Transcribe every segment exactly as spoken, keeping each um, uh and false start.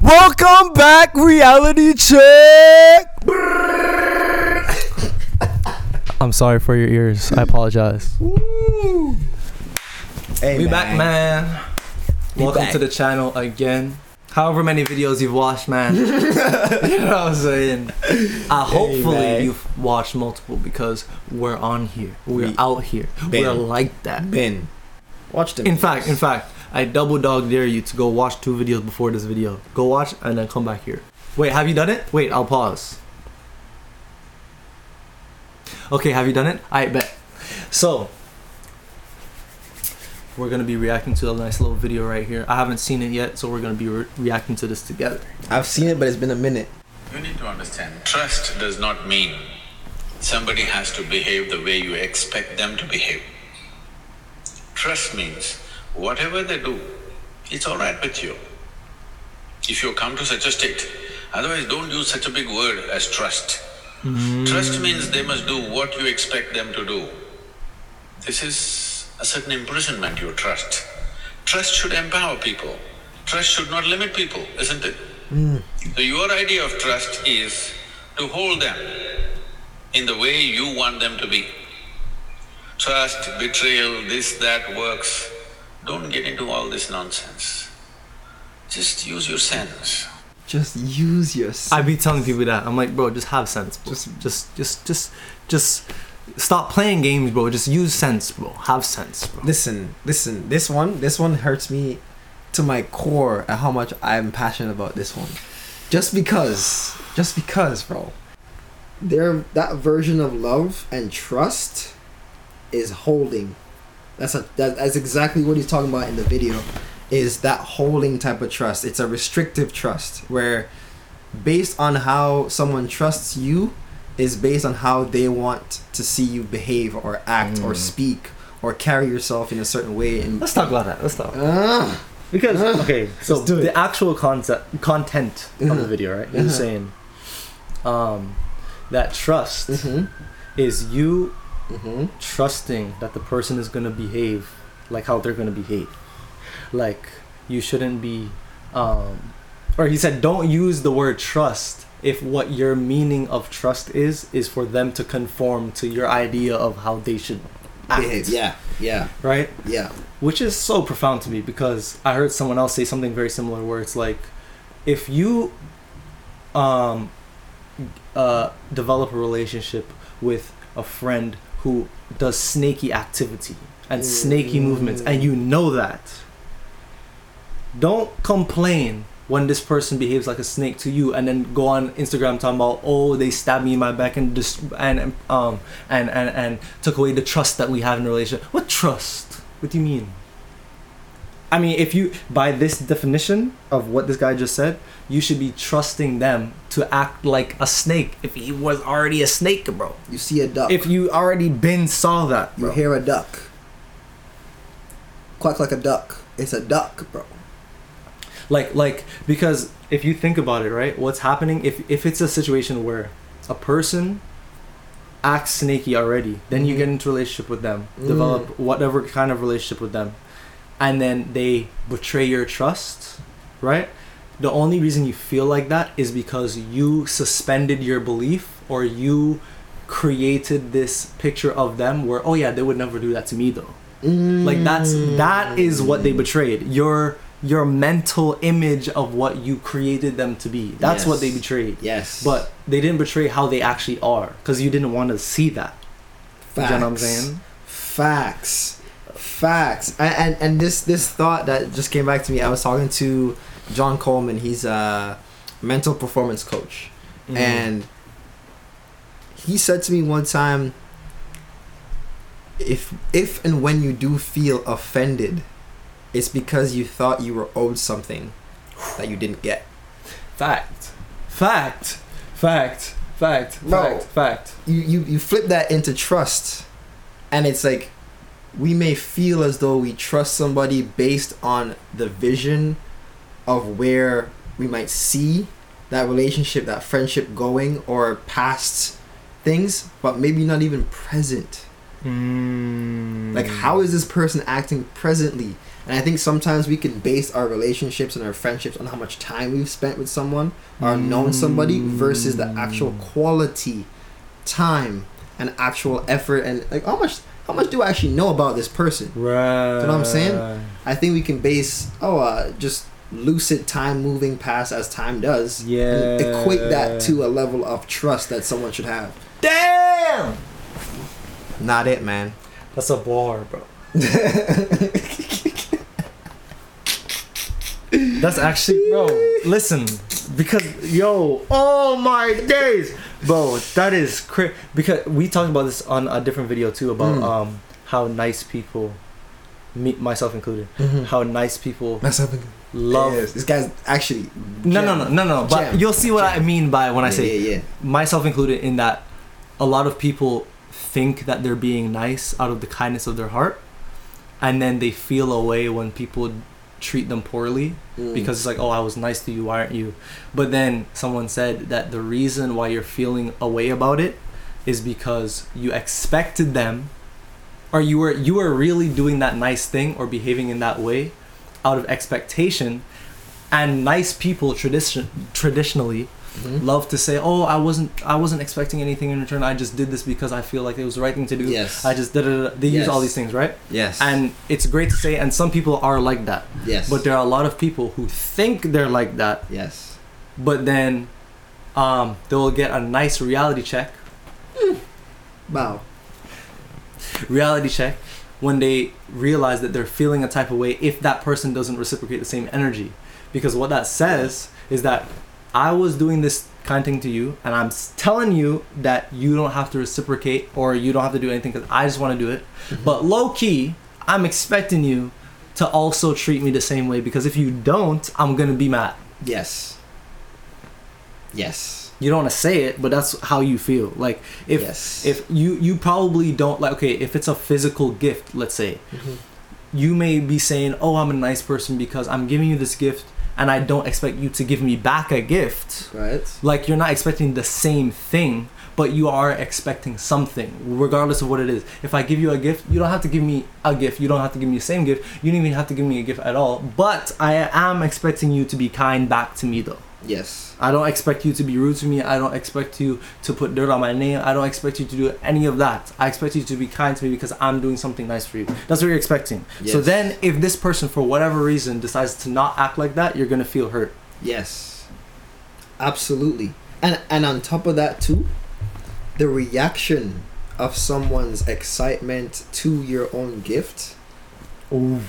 Welcome back, reality check. I'm sorry for your ears. I apologize. Hey, we man. back, man. We Welcome back. to the channel again. However many videos you've watched, man. You know what I'm saying? Uh, hopefully man. you've watched multiple because we're on here. We're We out here. been. We're like that. Ben, watch them. In fact, in fact, I double dog dare you to go watch two videos before this video. Go watch and then come back here. Wait, have you done it? Wait, I'll pause. Okay, have you done it? I bet. So, we're gonna be reacting to a nice little video right here. I haven't seen it yet, so we're gonna be re- reacting to this together. I've seen it, but it's been a minute. You need to understand, trust does not mean somebody has to behave the way you expect them to behave. Trust means whatever they do, it's all right with you. If you come to such a state, otherwise don't use such a big word as trust. Mm. Trust means they must do what you expect them to do. This is a certain imprisonment, you trust. Trust should empower people. Trust should not limit people, isn't it? Mm. So your idea of trust is to hold them in the way you want them to be. Trust, betrayal, this, that works. Don't get into all this nonsense. Just use your sense. Just use your sense. I be telling people that. I'm like, bro, just have sense. Bro. Just, just, just, just, just stop playing games, bro. Just use sense, bro. Have sense, bro. Listen, listen. This one, this one hurts me to my core at how much I'm passionate about this one. Just because, just because, bro. There, that version of love and trust is holding. That's a that, that's exactly what he's talking about in the video. Is that holding type of trust? It's a restrictive trust where, based on how someone trusts you, is based on how they want to see you behave or act mm. or speak or carry yourself in a certain way. And let's talk about that. Let's talk. Uh, because uh, okay, so the actual concept content uh-huh. of the video, right? Uh-huh. He's saying, um, that trust mm-hmm. is you mm-hmm. trusting that the person is gonna behave like how they're gonna behave. Like you shouldn't be, um, or he said, don't use the word trust if what your meaning of trust is is for them to conform to your idea of how they should act. Behave. Yeah, yeah, right. Yeah, which is so profound to me because I heard someone else say something very similar where it's like, if you, um, uh, develop a relationship with a friend who does snaky activity and snaky mm. movements, and you know that. Don't complain when this person behaves like a snake to you, and then go on Instagram talking about, oh, they stabbed me in my back and dis- and um and, and and took away the trust that we have in a relationship. What trust? What do you mean? I mean, if you, by this definition of what this guy just said, you should be trusting them to act like a snake. If he was already a snake, bro. You see a duck. If you already been saw that, bro. You hear a duck. Quack like a duck. It's a duck, bro. Like, like, because if you think about it, right, what's happening, if, if it's a situation where a person acts snaky already, then mm-hmm. you get into a relationship with them, mm. develop whatever kind of relationship with them, and then they betray your trust, right? The only reason you feel like that is because you suspended your belief, or you created this picture of them where, oh yeah, they would never do that to me though. Mm. Like that's, that is what they betrayed. Your your mental image of what you created them to be. That's yes. what they betrayed. Yes. But they didn't betray how they actually are, because you didn't want to see that. Facts. You know what I'm saying? Facts. Facts. And, and and this this thought that just came back to me. I was talking to John Coleman. He's a mental performance coach. Mm. And he said to me one time, if if and when you do feel offended, it's because you thought you were owed something that you didn't get. Fact. Fact. Fact. Fact. Bro, fact. Fact. You, you, you flip that into trust. And it's like, we may feel as though we trust somebody based on the vision of where we might see that relationship, that friendship going, or past things, but maybe not even present. Mm. Like, how is this person acting presently? And I think sometimes we can base our relationships and our friendships on how much time we've spent with someone or known somebody versus the actual quality, time, and actual effort, and like how much how much do I actually know about this person? Right. You know what I'm saying? I think we can base oh uh, just lucid time moving past as time does. Yeah. And equate that to a level of trust that someone should have. Damn. Not it, man. That's a bar, bro. That's actually, bro. Listen, because yo, oh my days, bro. That is crazy. Because we talked about this on a different video too about Mm. um how nice people, me myself included, Mhm. how nice people Myself love. Yes, this guy's actually No, no, no, no, no. But Gem. you'll see what I mean by when I yeah, say yeah, yeah. myself included, in that a lot of people think that they're being nice out of the kindness of their heart, and then they feel away when people treat them poorly Mm. because it's like, oh, I was nice to you, why aren't you? But then someone said that the reason why you're feeling away about it is because you expected them, or you were you were really doing that nice thing or behaving in that way out of expectation. And nice people tradition traditionally Mhm. love to say, oh, I wasn't I wasn't expecting anything in return, I just did this because I feel like it was the right thing to do. Yes. I just did it. They use Yes. all these things, right? Yes. And it's great to say, and some people are like that. yes. But there are a lot of people who think they're like that, yes. but then um, they'll get a nice reality check, Wow. reality check, when they realize that they're feeling a type of way if that person doesn't reciprocate the same energy. Because what that says is that I was doing this kind thing to you, and I'm s- telling you that you don't have to reciprocate or you don't have to do anything because I just want to do it. Mm-hmm. But low key, I'm expecting you to also treat me the same way, because if you don't, I'm gonna be mad. Yes. Yes. You don't want to say it, but that's how you feel. Like if Yes. if you you probably don't like, okay, if it's a physical gift, let's say, Mhm. you may be saying, oh, I'm a nice person because I'm giving you this gift and I don't expect you to give me back a gift. Right. Like you're not expecting the same thing, but you are expecting something regardless of what it is. If I give you a gift, you don't have to give me a gift, you don't have to give me the same gift, you don't even have to give me a gift at all, but I am expecting you to be kind back to me though. Yes. I don't expect you to be rude to me. I don't expect you to put dirt on my name. I don't expect you to do any of that. I expect you to be kind to me because I'm doing something nice for you. That's what you're expecting. So Yes. then if this person, for whatever reason, decides to not act like that, you're going to feel hurt. Yes. Absolutely. And and on top of that too, the reaction of someone's excitement to your own gift. Ooh.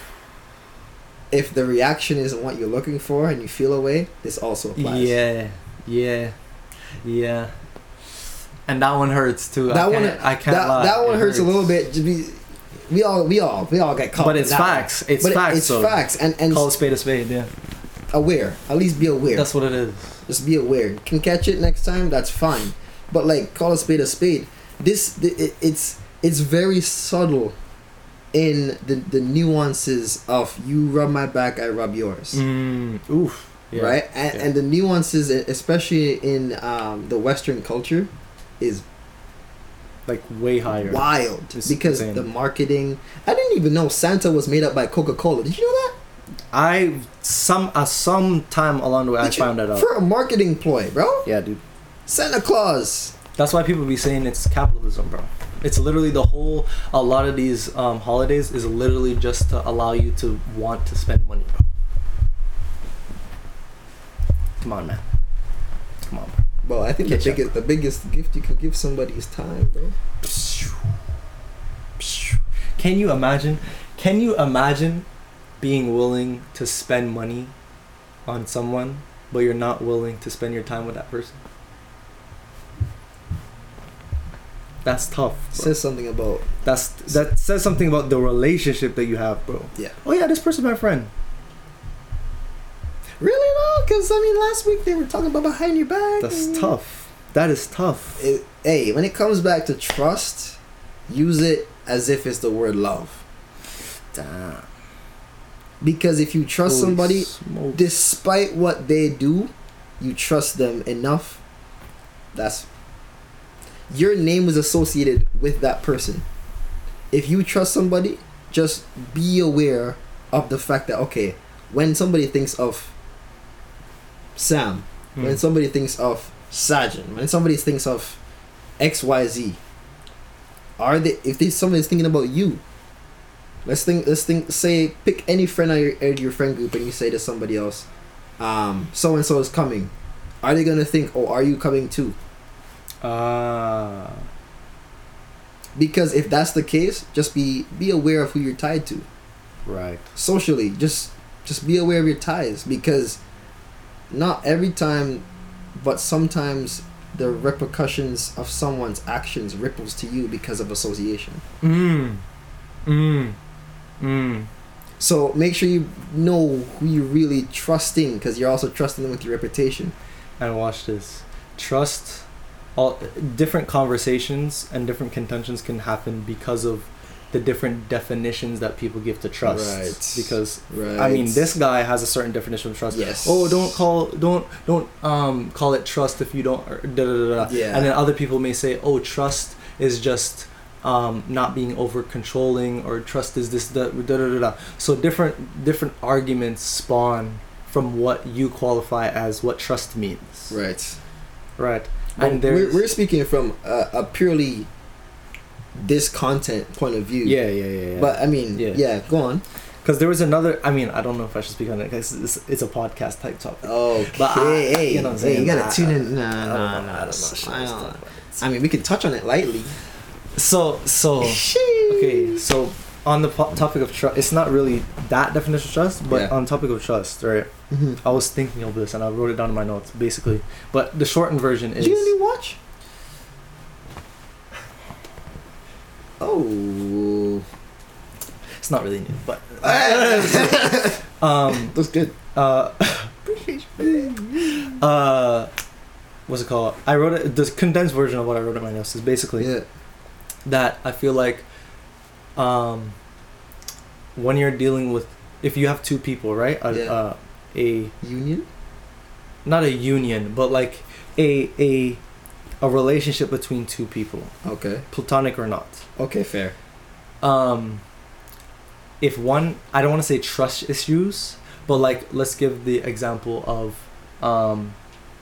If the reaction isn't what you're looking for and you feel away, this also applies. Yeah. Yeah. Yeah. And that one hurts too. That I one, can't, I can't that, lie. that one It hurts, a little bit. To be, we all, we all, we all get caught. But in it's that facts. one. It's but facts. It's so facts, and and call a spade a spade. Yeah. aware. At least be aware. That's what it is. Just be aware. Can catch it next time. That's fine. But like, call a spade a spade. This, it, it's it's very subtle in the the nuances of you rub my back, I rub yours. Mm. Oof. Yeah. Right, and, Yeah. and the nuances, especially in um, the Western culture, is Like way higher. wild It's because insane. the marketing. I didn't even know Santa was made up by Coca-Cola. Did you know that? I some uh, some time along the way Did I you- found that out. for a marketing ploy, bro. Yeah, dude. Santa Claus. That's why people be saying it's capitalism, bro. It's literally the whole. A lot of these um, holidays is literally just to allow you to want to spend money, bro. Come on, man. Come on, bro. Well, I think the Catch up. biggest the biggest gift you can give somebody is time, bro. Can you imagine? Can you imagine being willing to spend money on someone, but you're not willing to spend your time with that person? That's tough, bro. Says something about That's that says something about the relationship that you have, bro. yeah. Oh yeah, this person's my friend. Really though, because I mean, last week they were talking about behind your back. That's and- tough. That is tough. It, hey, when it comes back to trust, use it as if it's the word love. Damn. Because if you trust Holy somebody, smokes. despite what they do, you trust them enough. That's your name is associated with that person. If you trust somebody, just be aware of the fact that, okay, when somebody thinks of Sam, Mm. when somebody thinks of Sajin, when somebody thinks of X Y Z, are they, if they, somebody's thinking about you, let's think, let's think, say, pick any friend out of your, out of your friend group and you say to somebody else, um, so-and-so is coming. Are they going to think, oh, are you coming too? Ah. Because if that's the case, just be be aware of who you're tied to. Right. Socially, just just be aware of your ties, because not every time, but sometimes the repercussions of someone's actions ripples to you because of association. Mm. Mm. Mm. So make sure you know who you're really trusting, because you're also trusting them with your reputation. And watch this. Trust. All different conversations and different contentions can happen because of the different definitions that people give to trust. Right. Because Right. I mean, this guy has a certain definition of trust. Yes. Oh, don't call, don't, don't um call it trust if you don't. Or da, da, da, da. Yeah. And then other people may say, oh, trust is just um not being over controlling, or trust is this da, da, da, da, da. So different different arguments spawn from what you qualify as what trust means. Right. Right. And And we're, there's we're speaking from a, a purely this content point of view. yeah, yeah, yeah, yeah. But I mean, Yeah. yeah, go on. Because there was another. I mean, I don't know if I should speak on it because it's, it's a podcast type topic. Okay. But I- hey, you know what I'm hey, you saying? gotta I- tune in. Nah, I don't nah, know, nah. I don't know. Should I, I don't talk know. about it? I mean, we can touch on it lightly. So so okay. So on the po- topic of trust, it's not really that definition of trust, but Yeah. on topic of trust, right? Mm-hmm. I was thinking of this and I wrote it down in my notes, basically. But the shortened version is. Did you really watch? Oh, It's not really new, but um, that's good. uh, uh, what's it called? I wrote it. The condensed version of what I wrote in my notes is basically Yeah. that I feel like, um, when you're dealing with, if you have two people, right? A, Yeah. uh, a Union. not a union, but like a a a relationship between two people, Okay. platonic or not. Okay. Fair. Um, if one, I don't want to say trust issues, but like let's give the example of, um,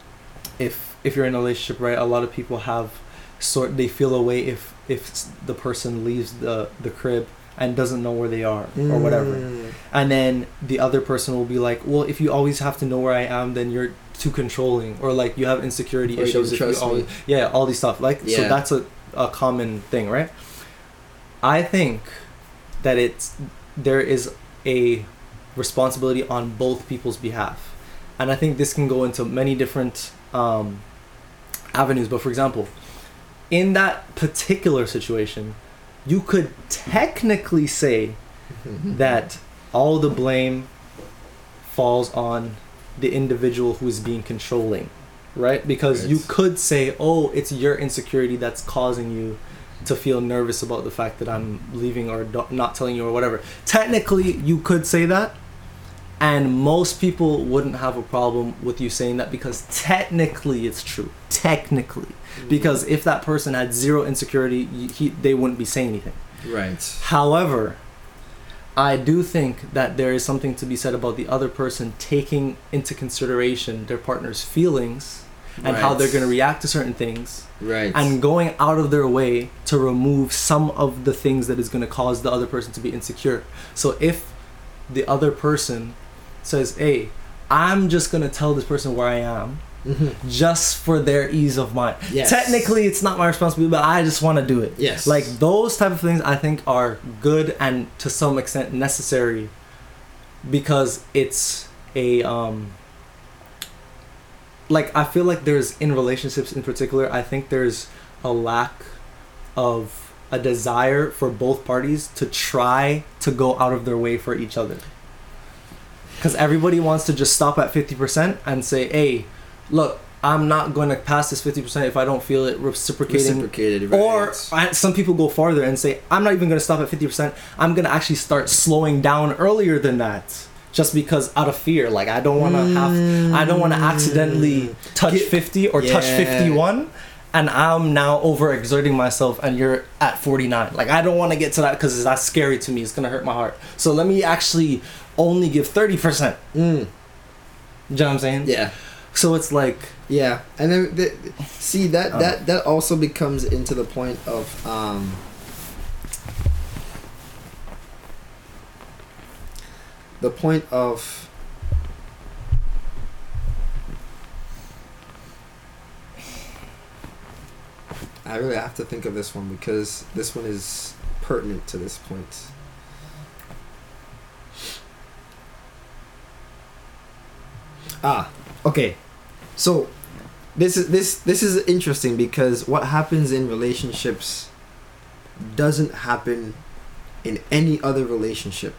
if if you're in a relationship, right? A lot of people have sort they feel a way if if s- the person leaves the the crib and doesn't know where they are or whatever, Mm. and then the other person will be like, well, if you always have to know where I am, then you're too controlling, or like you have insecurity Or you don't issues if trust you always, me. yeah, all these stuff, like so Yeah. that's a, a common thing, right? I think that it's there is a responsibility on both people's behalf, and I think this can go into many different um, avenues. But for example, in that particular situation, you could technically say that all the blame falls on the individual who is being controlling, right? Because you Right. could say, oh, it's your insecurity that's causing you to feel nervous about the fact that I'm leaving or do- not telling you or whatever. Technically, you could say that, and most people wouldn't have a problem with you saying that because technically it's true. Technically. Because if that person had zero insecurity, y- he, they wouldn't be saying anything. Right. However, I do think that there is something to be said about the other person taking into consideration their partner's feelings and how Right. they're going to react to certain things, Right. and going out of their way to remove some of the things that is going to cause the other person to be insecure. So if the other person says, hey, I'm just going to tell this person where I am Mhm. just for their ease of mind. Yes. Technically, it's not my responsibility, but I just want to do it. Yes. Like those type of things I think are good and to some extent necessary, because it's a um like I feel like there's in relationships in particular, I think there's a lack of a desire for both parties to try to go out of their way for each other. Because everybody wants to just stop at fifty percent and say, hey, look, I'm not going to pass this fifty percent if I don't feel it reciprocating. Reciprocated. Right. Or I, some people go farther and say, I'm not even going to stop at fifty percent. I'm going to actually start slowing down earlier than that. Just because out of fear. Like, I don't want to have, I don't want to accidentally touch Get- fifty or touch Yeah. fifty-one and I'm now overexerting myself, and you're at forty-nine. Like, I don't want to get to that because that's scary to me. It's gonna hurt my heart. So let me actually only give thirty percent. Mm. You know what I'm saying? Yeah. So it's like, yeah, and then the, see that um, that that also becomes into the point of um. The point of I really have to think of this one because this one is pertinent to this point. Ah, okay. So this is this this is interesting because what happens in relationships doesn't happen in any other relationship.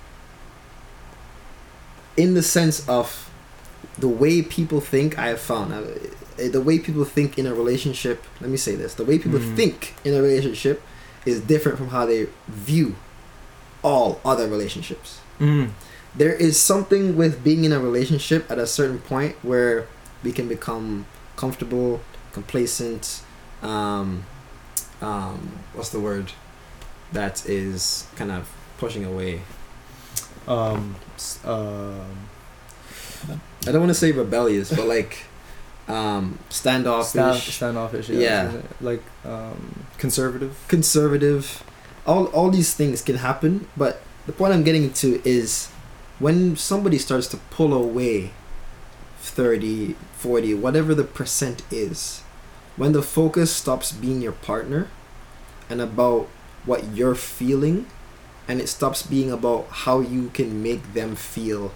In the sense of the way people think, I have found uh, the way people think in a relationship. Let me say this: the way people mm. think in a relationship is different from how they view all other relationships. Mm. There is something with being in a relationship at a certain point where we can become comfortable, complacent. Um, um, what's the word? That is kind of pushing away. Um, um, I don't want to say rebellious, but like um, standoffish. Stand, standoffish, yeah. yeah. Like um, conservative. Conservative. All all these things can happen, but the point I'm getting to is when somebody starts to pull away thirty, forty, whatever the percent is, when the focus stops being your partner and about what you're feeling, and it stops being about how you can make them feel.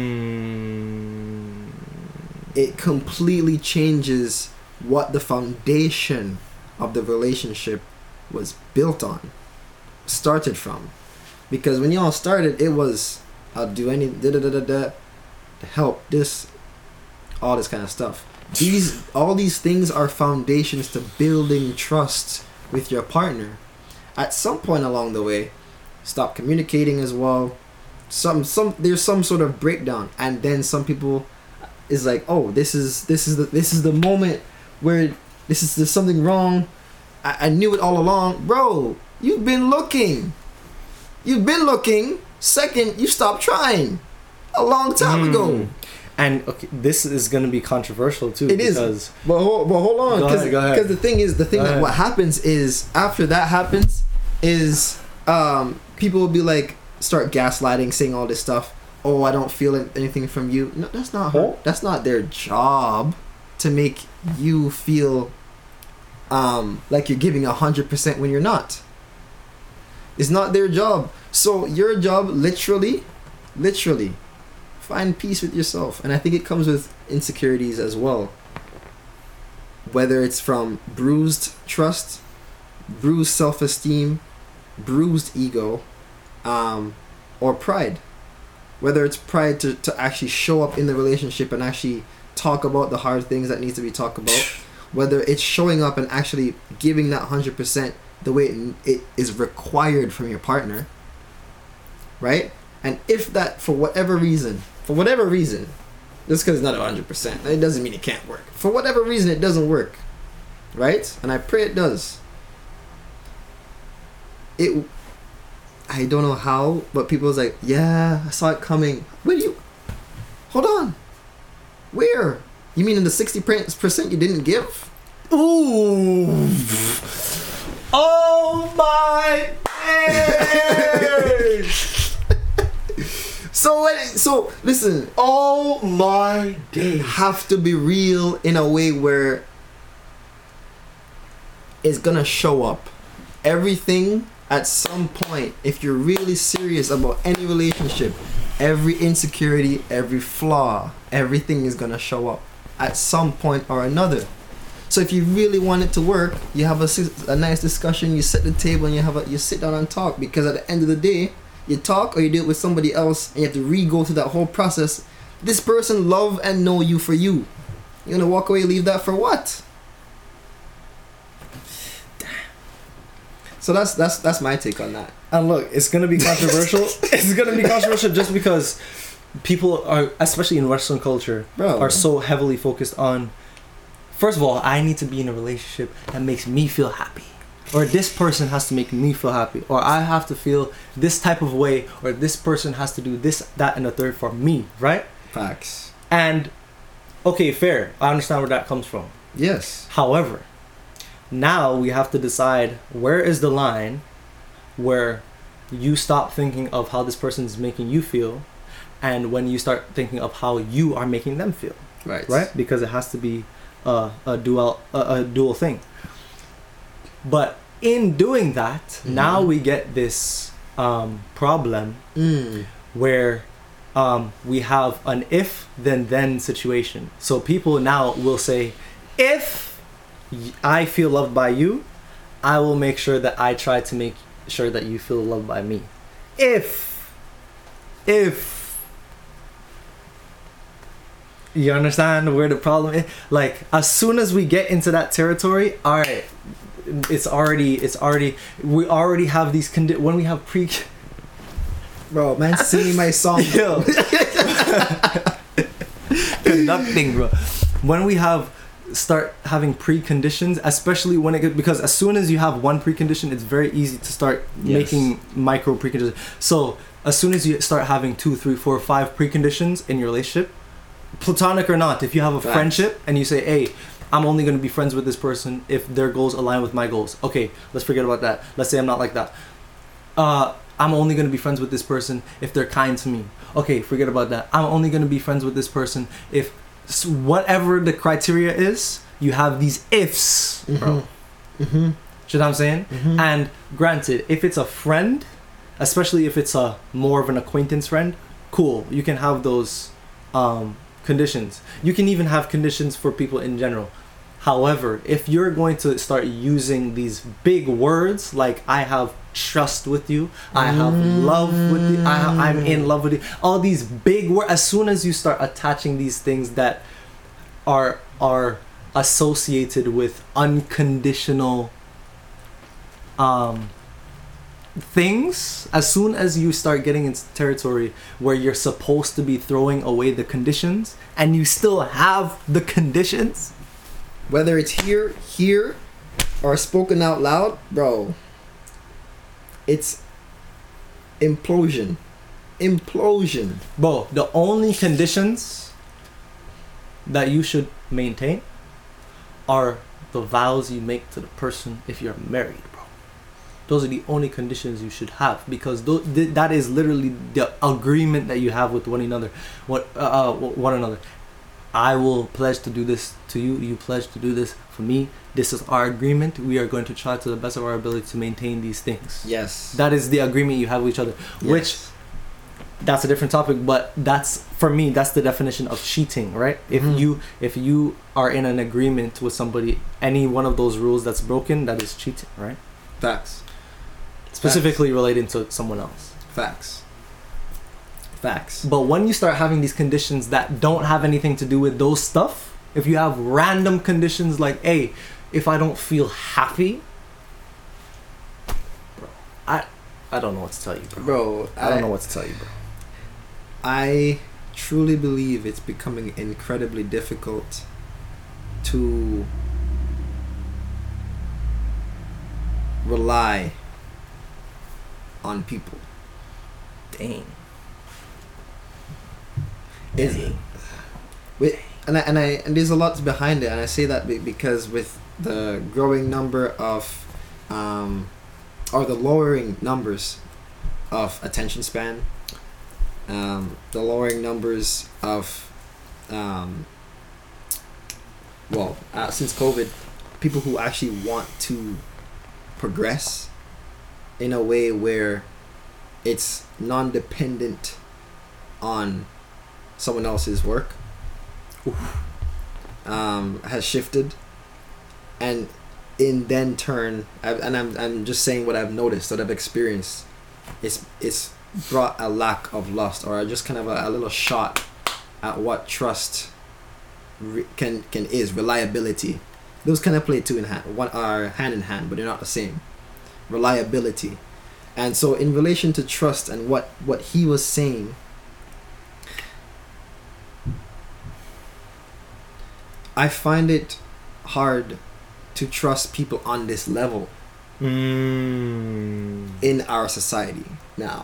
Mm. It completely changes what the foundation of the relationship was built on, started from. Because when y'all started, it was, I'll do any da da da da da to help this, all this kind of stuff. These, all these things are foundations to building trust with your partner. At some point along the way, stop communicating as well. Some some there's some sort of breakdown, and then some people is like, oh, this is this is the this is the moment where this is there's something wrong. I, I knew it all along, bro. You've been looking. You've been looking. Second, you stopped trying a long time mm. ago. And okay, this is going to be controversial too. It is, but hold, but hold on, because the thing is, the thing go that ahead. What happens is after that happens is um, people will be like start gaslighting, saying all this stuff. Oh, I don't feel anything from you. No, that's not her. Oh. That's not their job to make you feel um, like you're giving a hundred percent when you're not. It's not their job. So your job, literally, literally. Find peace with yourself, and I think it comes with insecurities as well, whether it's from bruised trust, bruised self-esteem, bruised ego, um, or pride. Whether it's pride to, to actually show up in the relationship and actually talk about the hard things that needs to be talked about, whether it's showing up and actually giving that one hundred percent the way it, it is required from your partner, right? And if that, for whatever reason, for whatever reason, just because it's not one hundred percent, it doesn't mean it can't work. For whatever reason, it doesn't work, right? And I pray it does. It, I don't know how, but people was like, yeah, I saw it coming. Where do you, hold on. Where? You mean in the sixty percent you didn't give? Ooh. Oh my days. So when, so listen. Oh my days. Have to be real in a way where it's gonna show up. Everything at some point, if you're really serious about any relationship, every insecurity, every flaw, everything is gonna show up at some point or another. So if you really want it to work, you have a, a nice discussion, you set the table and you have a, you sit down and talk, because at the end of the day, you talk or you do it with somebody else and you have to re-go through that whole process. This person love and know you for you. You're gonna walk away, leave that for what? So that's that's that's my take on that. And look, it's gonna be controversial. It's gonna be controversial just because people are, especially in Western culture, Bro. are so heavily focused on first of all, I need to be in a relationship that makes me feel happy. Or this person has to make me feel happy. Or I have to feel this type of way. Or this person has to do this, that, and the third for me, right? Facts. And, okay, fair. I understand where that comes from. Yes. However, now we have to decide where is the line where you stop thinking of how this person is making you feel and when you start thinking of how you are making them feel. Right. Right? Because it has to be a, a dual a, a dual thing. But in doing that, mm-hmm. now we get this um, problem mm. where um, we have an if then then situation. So people now will say, if I feel loved by you, I will make sure that I try to make sure that you feel loved by me. If, if, you understand where the problem is? Like, as soon as we get into that territory, all right, it's already, it's already, we already have these condi- when we have pre. Bro, man, singing my song. Yo. Conducting, bro. When we have start having preconditions, especially when it get, because as soon as you have one precondition, it's very easy to start yes. making micro preconditions. So as soon as you start having two, three, four, five preconditions in your relationship, platonic or not, if you have a Facts. friendship and you say, hey, I'm only going to be friends with this person if their goals align with my goals. Okay, let's forget about that. Let's say I'm not like that. Uh, I'm only going to be friends with this person if they're kind to me. Okay, forget about that. I'm only going to be friends with this person if whatever the criteria is, you have these ifs, mm-hmm. bro. Mm-hmm. You know what I'm saying? Mm-hmm. And granted, if it's a friend, especially if it's a more of an acquaintance friend, cool. You can have those um, conditions. You can even have conditions for people in general. However, if you're going to start using these big words like I have trust with you, I have mm. love with you, I ha- I'm in love with you, all these big words, as soon as you start attaching these things that are are associated with unconditional um things, as soon as you start getting into territory where you're supposed to be throwing away the conditions and you still have the conditions, whether it's here, here, or spoken out loud, bro, it's implosion. Implosion. bro, the only conditions that you should maintain are the vows you make to the person if you're married, bro. Those are the only conditions you should have, because th- th- that is literally the agreement that you have with one another. What uh, uh, one another. I will pledge to do this to you. You pledge to do this for me. This is our agreement. We are going to try to the best of our ability to maintain these things. Yes. That is the agreement you have with each other. Yes. Which, that's a different topic, but that's, for me, that's the definition of cheating, right? If Mhm. you if you are in an agreement with somebody, any one of those rules that's broken, that is cheating, right? Facts. Specifically Facts. relating to someone else. Facts. Facts. But when you start having these conditions that don't have anything to do with those stuff, if you have random conditions like, hey, if I don't feel happy, bro, I I don't know what to tell you, bro. Bro, I don't know what to tell you, bro. I truly believe it's becoming incredibly difficult to rely on people. Dang. Is it? With, and I, and I and there's a lot behind it, and I say that be- because with the growing number of, um, or the lowering numbers of attention span, um, the lowering numbers of, um, well, uh, since COVID, people who actually want to progress in a way where it's non-dependent on someone else's work, um, has shifted, and in then turn, I've, and I'm I'm just saying what I've noticed, that I've experienced, it's it's brought a lack of lust, or just kind of a, a little shot at what trust re- can can is reliability. Those kind of play two in hand, one are hand in hand, but they're not the same. Reliability, and so in relation to trust and what what he was saying, I find it hard to trust people on this level Mm. in our society now.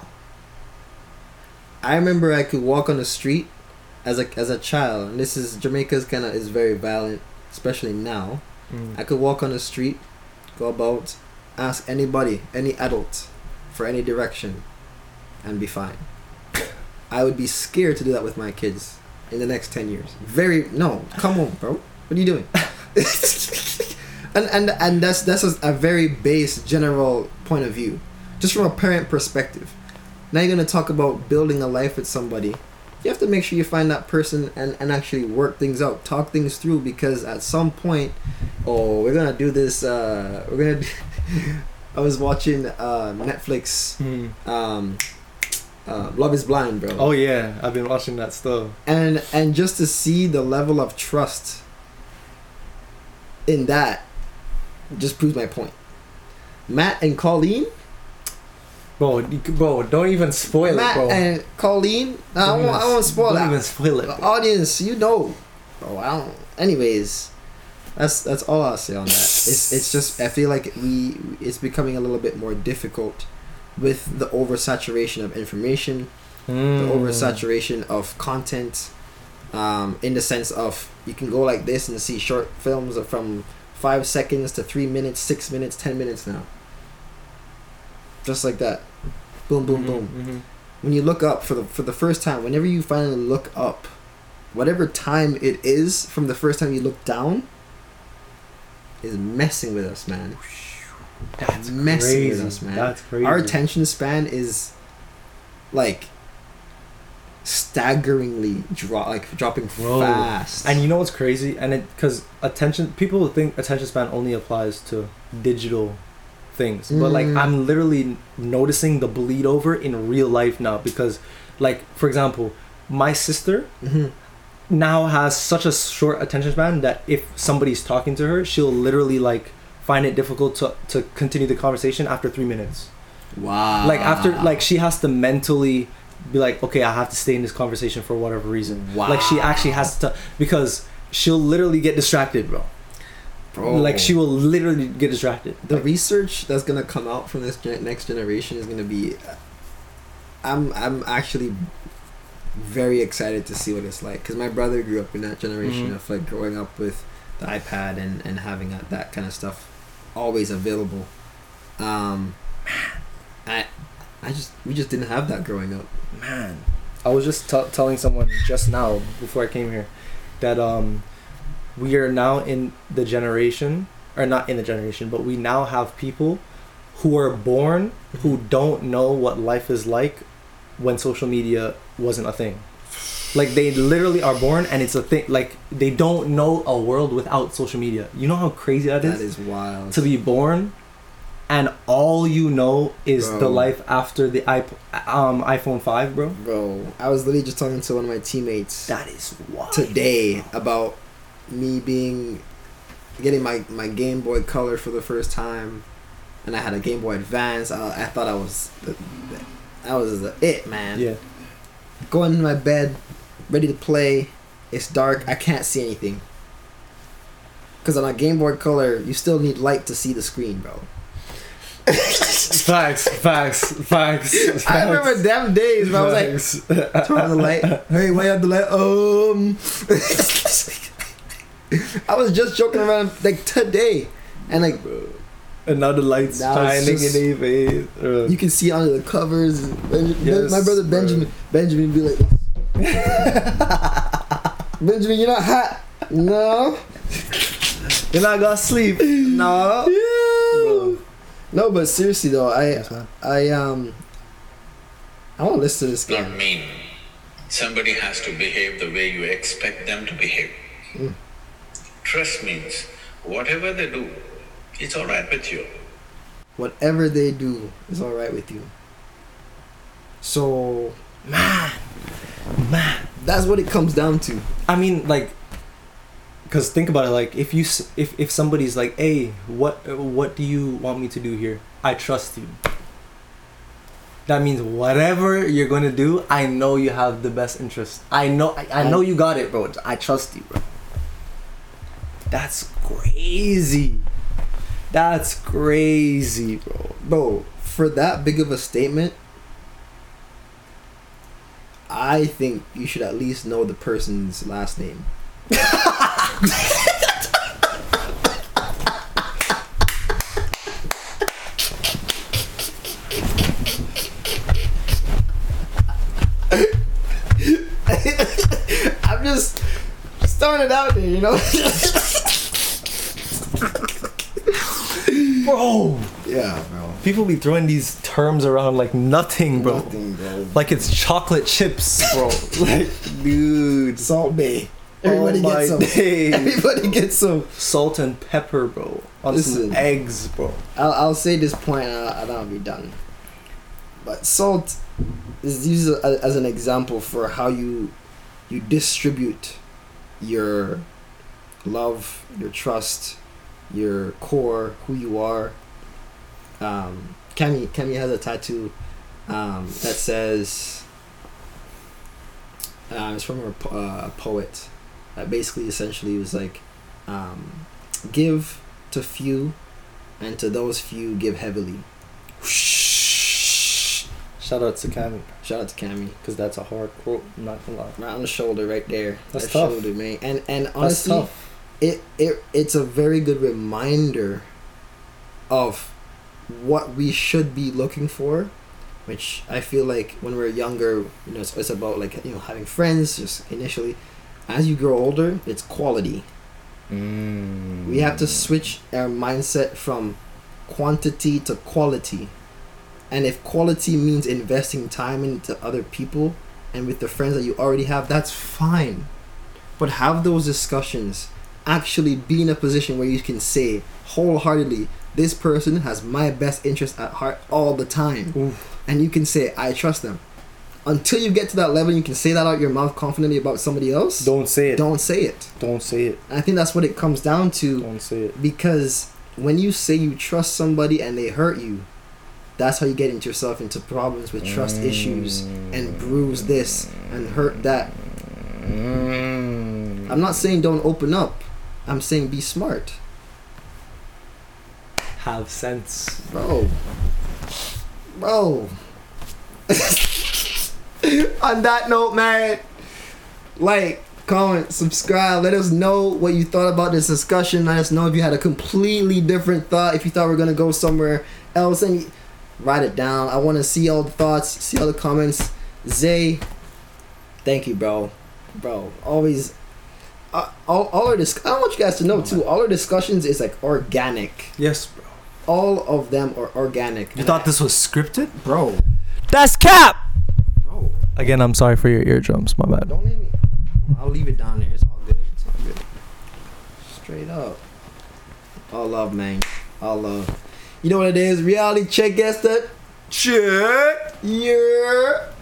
I remember I could walk on the street as a as a child, and this is Jamaica's kind of is very violent, especially now. Mm. I could walk on the street, go about, ask anybody, any adult, for any direction, and be fine. I would be scared to do that with my kids in the next ten years. Very no, come on, bro. What are you doing? and and and that's that's a, a very base general point of view, just from a parent perspective. Now you're gonna talk about building a life with somebody. You have to make sure you find that person and, and actually work things out, talk things through, because at some point, oh, we're gonna do this. Uh, we're gonna. Do I was watching uh, Netflix. Mm. Um, uh, Love Is Blind, bro. Oh yeah, I've been watching that stuff. And and just to see the level of trust in that, just proves my point. Matt and Colleen. Bro, you- bro, don't even spoil Matt it, bro. and Colleen. I Don't won't, even- I won't spoil don't that. even spoil it. The bro. audience, you know. Bro, I don't. Anyways, that's that's all I'll say on that. It's it's just I feel like we it's becoming a little bit more difficult with the oversaturation of information, Mm. the oversaturation of content. Um, in the sense of you can go like this and see short films of from five seconds to three minutes, six minutes, ten minutes now. Just like that. Boom, boom, Mhm, boom. mhm. When you look up for the for the first time, whenever you finally look up, whatever time it is from the first time you look down, is messing with us, man. That's messing crazy. with us, man. That's crazy. Our attention span is like staggeringly drop like dropping Bro. fast. And you know what's crazy? And it because attention, people think attention span only applies to digital things, but like Mm. I'm literally noticing the bleed over in real life now. Because, like for example, my sister Mhm. now has such a short attention span that if somebody's talking to her, she'll literally like find it difficult to to continue the conversation after three minutes. Wow. Like after like she has to mentally be like, okay, I have to stay in this conversation for whatever reason. Wow. Like she actually has to, because she'll literally get distracted, bro. Bro. Like she will literally get distracted. The Like, research that's gonna come out from this gen- next generation is gonna be. I'm I'm actually very excited to see what it's like, because my brother grew up in that generation Mhm. of like growing up with the iPad and and having that, that kind of stuff always available. Um, I I just we just didn't have that growing up. man, I was just t- telling someone just now before I came here that um we are now in the generation, or not in the generation, but we now have people who are born who don't know what life is like when social media wasn't a thing. Like they literally are born and it's a thing. Like they don't know a world without social media. You know how crazy that is? That is wild. To be born and all you know is Bro. the life after the iP- um iPhone five, bro. Bro, I was literally just talking to one of my teammates That is wild. today about me being getting my, my Game Boy Color for the first time, and I had a Game Boy Advance. I, I thought I was the, the, that was the it, man. Yeah. Going in my bed, ready to play. It's dark. I can't see anything. Cause on a Game Boy Color, you still need light to see the screen, bro. Facts, facts, facts. I remember them days, bro. I was like, turn on the light. Hey, why you have the light? Um, I was just joking around like today, and like and now the lights Now it's shining just- in your face. Uh, you can see under the covers. Ben- Yes, my brother bro. Benjamin, Benjamin be like, Benjamin, you're not hot. No. You're not gonna sleep. No. Bro. No, but seriously though, I, Yes, man. I um, I want to listen to this Not guy. mean. Somebody has to behave the way you expect them to behave. Mm. Trust means whatever they do, it's alright with you. Whatever they do is all right with you. So Man. Man. that's what it comes down to. I mean, like, because think about it. Like, if you, s- if if somebody's like, "Hey, what what do you want me to do here?" I trust you. That means whatever you're gonna do, I know you have the best interest. I know, I, I know you got it, bro. I trust you, bro. That's crazy. That's crazy, bro. Bro, for that big of a statement, I think you should at least know the person's last name. I'm just, just throwing it out there, you know? Bro. Yeah, bro. People be throwing these terms around like nothing, bro. Nothing, bro. Like it's chocolate chips, bro. Like, dude. Salt Bay. Everybody Oh my gets some. days. Everybody gets some. Salt and pepper, bro. On Listen. some eggs, bro. I'll, I'll say this point and I'll, and I'll be done. But salt is used as, as an example for how you you distribute your love, your trust, your core, who you are. Um, Kemi Kemi has a tattoo um, that says uh, it's from a po- uh, poet that basically essentially was like um, give to few and to those few give heavily. Shout out to Cami, Shout out to Kami. because that's a hard quote. I'm not gonna lie. Right on the shoulder, right there. That's that tough. shoulder, man. And and That's honestly, tough. it it it's a very good reminder of what we should be looking for, which I feel like when we're younger, you know, it's, it's about like, you know, having friends just initially. As you grow older, it's quality. Mm. We have to switch our mindset from quantity to quality. And if quality means investing time into other people and with the friends that you already have, that's fine. But have those discussions. Actually be in a position where you can say wholeheartedly, this person has my best interest at heart all the time. Oof. And you can say, I trust them. Until you get to that level, you can say that out your mouth confidently about somebody else. Don't say it. Don't say it. Don't say it. And I think that's what it comes down to. Don't say it. Because when you say you trust somebody and they hurt you, that's how you get into yourself into problems with trust issues and bruise this and hurt that. Mm. I'm not saying don't open up. I'm saying be smart. Have sense. Bro. Bro. On that note, man, like, comment, subscribe. Let us know what you thought about this discussion. Let us know if you had a completely different thought. If you thought we were going to go somewhere else. And write it down. I want to see all the thoughts, see all the comments. Zay, thank you, bro. Bro, always. Uh, all, all our dis- I want you guys to know, too, all our discussions is like organic. Yes, bro. All of them are organic. You thought this was scripted? Bro. That's cap! Bro. Again, I'm sorry for your eardrums. My bad. Don't leave me. I'll leave it down there. It's all good. It's all good. Straight up. All love, man. All love. You know what it is? Reality check. Guess that. Check. Yeah.